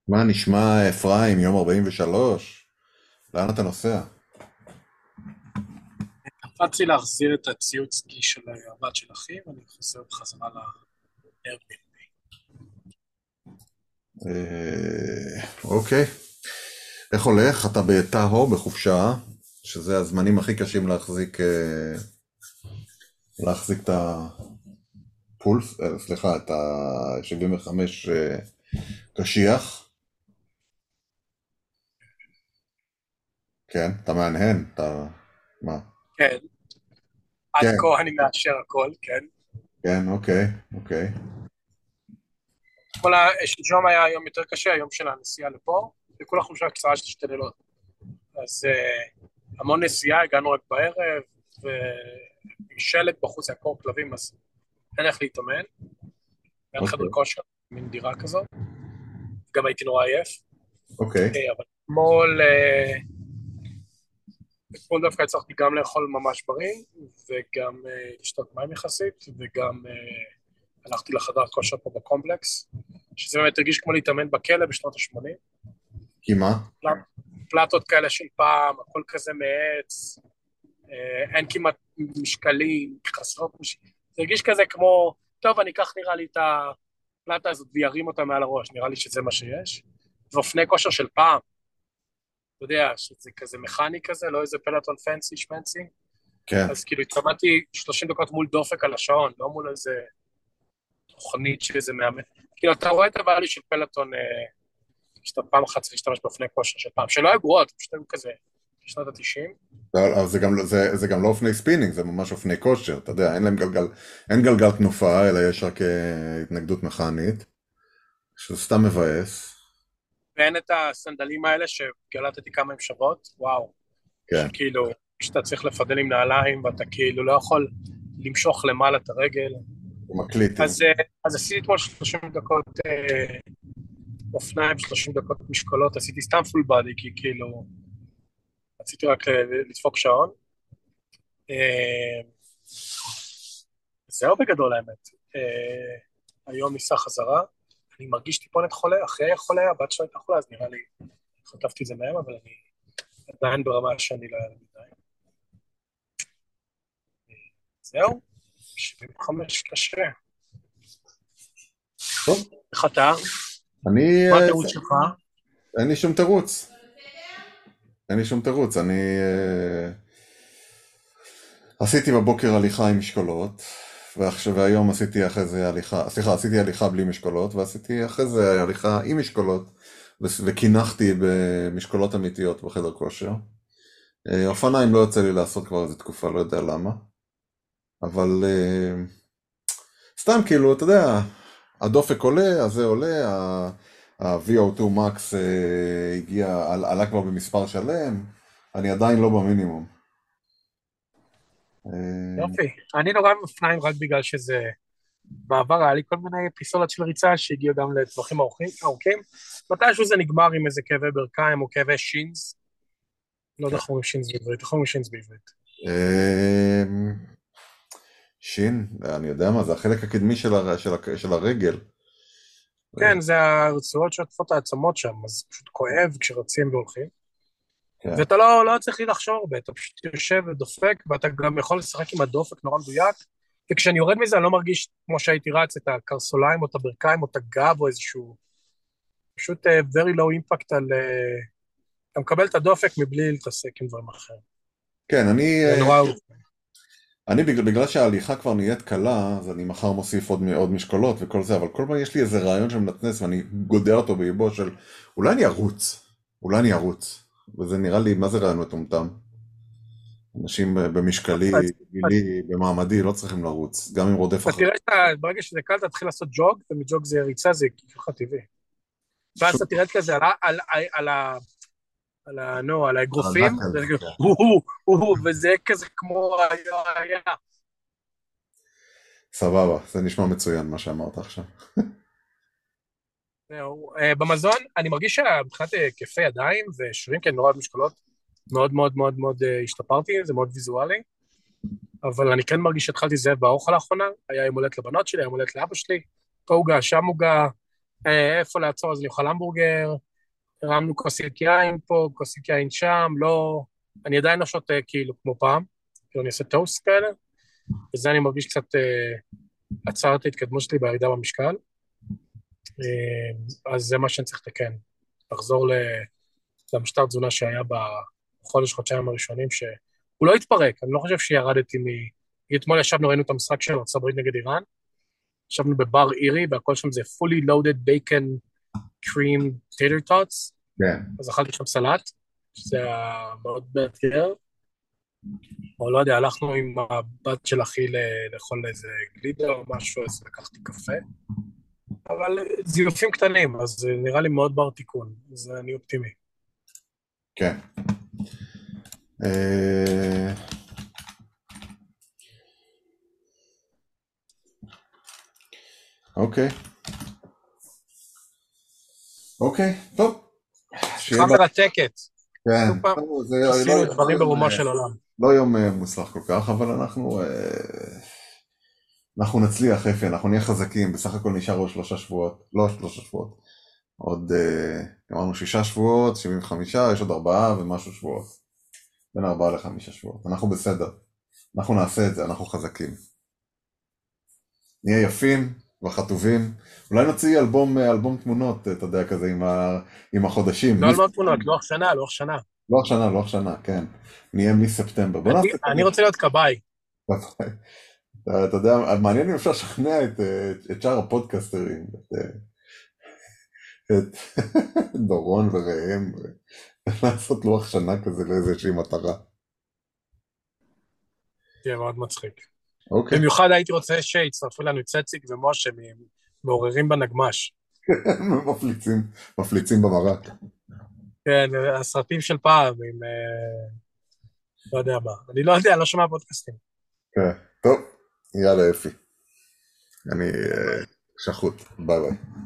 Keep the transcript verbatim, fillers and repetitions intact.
מה נשמע אפרים, יום ארבעים ושלוש? לאן אתה נוסע? קפצתי להחזיר את הציוד סקי של הבת של אחי, ואני חוזר בחזרה ל-Airbnb. אה, אוקיי. איך הולך? אתה בטאהו, בחופשה, שזה הזמנים הכי קשים להחזיק, אה, להחזיק את הפולס, אה, סליחה, את ה-שבעים וחמש אה, קשיח. כן, אתה מהנהן, אתה... מה? כן, עד כן, כה אני מאשר הכל, כן. כן, אוקיי, אוקיי. כל ה... שלשום היה יום יותר קשה, היום של הנסיעה לפה, וכולה חופשה קצרה של שתי לילות. אז uh, המון נסיעה, הגענו רק בערב, ושלג בחוץ, היה קור כלבים, אז אין איך להתאמן. אין חדר אוקיי, כושר, מין דירה כזאת. גם הייתי נורא עייף. אוקיי, אה, אבל אתמול... אה, אתמול דווקא הצלחתי גם לאכול ממש בריא, וגם uh, לשתות מים יחסית, וגם uh, הלכתי לחדר כושר פה בקומפלקס, שזה באמת הרגיש כמו להתאמן בכלא בשנות ה-שמונים. כי מה? פלט, פלטות כאלה של פעם, הכל כזה מעץ, uh, אין כמעט משקלים, חסרות משקלים. זה הרגיש כזה כמו, טוב, אני אקח נראה לי את הפלטה הזאת וירים אותה מעל הראש, נראה לי שזה מה שיש. ואופני כושר של פעם, אתה יודע, שזה כזה מכני כזה, לא איזה פלטון פנסי שמנסי. כן. אז כאילו התאמנתי שלושים דקות מול דופק על השעון, לא מול איזה תוכנית שאיזה מאמן. כאילו אתה רואה את הוואלי של פלטון, אה, שאתה פעם אחת צריך להשתמש באופני כושר של פעם, שלא היו גרועות, פשוט היו כזה בשנות ה-תשעים. לא, אבל זה גם, לא- זה, זה גם לא אופני ספינינג, זה ממש אופני כושר, אתה יודע, אין להם גלגל, אין גלגל תנופה, אלא יש רק אה, התנגדות מכנית, שזה סתם מבאס. ואין את הסנדלים האלה שגלטתי כמה הם שוות, וואו, כן, שכאילו, כשאתה צריך לפדל עם נעליים ואתה כאילו לא יכול למשוך למעלה את הרגל. עם הקליטים. אז, אה, אז עשיתי אתמול שלושים דקות אה, אופניים, שלושים דקות משקולות, עשיתי סתם פול בדי, כי כאילו, רציתי רק אה, לדפוק שעון. אה, זהו בגדול האמת. אה, היום ניסה חזרה, אני מרגיש טיפונת חולה, אחרי החולה, הבת שלי הייתה חולה, אז נראה לי, חטפתי את זה מהם, אבל אני עדיין ברמה שאני לא היה לי מדי. זהו, שבעים וחמש קשה. טוב, איך אתה? אני, מה אה, התירוץ שלך? אין לי שום תירוץ, אין לי שום תירוץ, אני אה, עשיתי בבוקר הליכה עם משקולות, ועכשיו והיום עשיתי אחרי זה הליכה, סליחה, עשיתי הליכה בלי משקולות, ועשיתי אחרי זה הליכה עם משקולות, ו- וקינחתי במשקולות אמיתיות בחדר כושר. אה, אופניים לא יוצא לי לעשות כבר איזה תקופה, לא יודע למה. אבל אה, סתם כאילו, אתה יודע, הדופק עולה, אז זה עולה, ה-וי או טו Max אה, הגיע, על- עלה כבר במספר שלם, אני עדיין לא במינימום. אה, יופי. אני נורא עם אופניים רק בגלל שזה... בעבר היה לי כל מיני אפיסודות של ריצה שהגיעו גם לטווחים ארוכים, ארוכים. מתישהו זה נגמר עם איזה כאבי ברכיים או כאבי שינס. לא יודע איך אומרים שינס בעברית, איך אומרים שינס בעברית? אה, שין, אני יודע מה, זה החלק הקדמי של, הר, של, ה- של הרגל. אה, כן, זה הרצועות שעוטפות העצמות שם, אז פשוט כואב כשרצים והולכים. כן. ואתה לא, לא צריך לחשוב הרבה, אתה פשוט יושב ודופק, ואתה גם יכול לשחק עם הדופק נורא מדויק, וכשאני יורד מזה אני לא מרגיש כמו שהייתי רץ את הקרסוליים או את הברכיים או את הגב או איזשהו, פשוט uh, very low impact על... Uh, אתה מקבל את הדופק מבלי להתעסק עם דברים אחרים. כן, אני, זה אה, נורא אהוב. אני בגלל, בגלל שההליכה כבר נהיית קלה, אז אני מחר מוסיף עוד, עוד משקולות וכל זה, אבל כל פעם יש לי איזה רעיון שמנצנץ ואני גודע אותו באיבו של אולי אני ארוץ, אולי אני ארוץ. וזה נראה לי, מה זה רעיון מטומטם? אנשים במשקלי, אז בגילי, במעמדי, לא צריכים לרוץ, גם אם רודף אתה אחרי. תראה שברגע שזה קל, אתה תתחיל לעשות ג'וג, ומג'וג זה ריצה, זה ככה טבעי. ואז פשוט אתה תרד כזה על ה... על, על, על, ה- על ה... נו, על על האגרופים, הנקל. זה כזה, כן. הו, הו, הו, הו, וזה כזה כמו היה, היה. סבבה, זה נשמע מצוין מה שאמרת עכשיו. זהו. אה, במזון, אני מרגיש שמבחינת היקפי ידיים ושרירים, כי אני נורא אוהב משקולות, מאוד מאוד מאוד מאוד אה, השתפרתי, זה מאוד ויזואלי, אבל אני כן מרגיש שהתחלתי זאב באוכל לאחרונה, היה יום הולדת לבנות שלי, היה יום הולדת לאבא שלי, פה עוגה, שם עוגה, אה, איפה לעצור, אז אני אוכל המבורגר, הרמנו כוסית יין פה, כוסית יין שם, לא... אני עדיין לא שותה כאילו כמו פעם, כאילו אני עושה טוסט כאלה, וזה אני מרגיש קצת אה, עצר את ההתקדמות שלי בירידה במשקל, אה, אז זה מה שאני צריך לתקן, לחזור ל... למשטר תזונה שהיה בחודש, חודשיים הראשונים, שהוא לא התפרק, אני לא חושב שירדתי מ... אתמול ישבנו, ראינו את המשחק של ארצות הברית נגד איראן, ישבנו בבר אירי, והכל שם זה fully loaded bacon cream tater tots, כן. אז אכלתי שם סלט, שזה היה מאוד מאתגר, או לא יודע, הלכנו עם הבת של אחי ל- לאכול איזה גלידה או משהו, אז לקחתי קפה, אבל זיופים קטנים, אז זה נראה לי מאוד בר תיקון, אז אני אופטימי. כן. אה, אוקיי. אוקיי, טוב. שיהיה שיחה בה... מרתקת, כן. סופר, טוב, זה לא, עשינו לא דברים יום, ברומו אה, של עולם. לא יום אה, מוצלח כל כך, אבל אנחנו... אה, אנחנו נצליח, אפי, אנחנו נהיה חזקים, בסך הכל נשאר עוד שלושה שבועות, לא שלושה שבועות, עוד, אה, אמרנו שישה שבועות, שבעים וחמישה, יש עוד ארבעה ומשהו שבועות, בין ארבעה לחמישה שבועות, אנחנו בסדר, אנחנו נעשה את זה, אנחנו חזקים. נהיה יפים וחטובים, אולי נוציא אלבום, אלבום תמונות, אתה יודע, כזה עם, ה, עם החודשים, לא על מיס... מה תמונות, לוח שנה, לוח שנה. לוח שנה, לוח שנה, כן, נהיה מספטמבר, בוא אני, נעשה אני כזה. רוצה להיות כבאי. אתה אתה יודע, מעניין אם אפשר לשכנע את, את, את שאר הפודקאסטרים, את, את דורון וראם, לעשות לוח שנה כזה לאיזושהי מטרה. תהיה מאוד מצחיק. אוקיי. במיוחד הייתי רוצה שיצטרפו לנו צציק ומשה מעוררים בנגמש. מפליצים, מפליצים במרק. כן, הסרטים של פעם עם... אה, לא יודע מה. אני לא יודע, לא שומע פודקאסטים. כן. טוב, יאללה אפי. אני אה, שחוט, ביי ביי.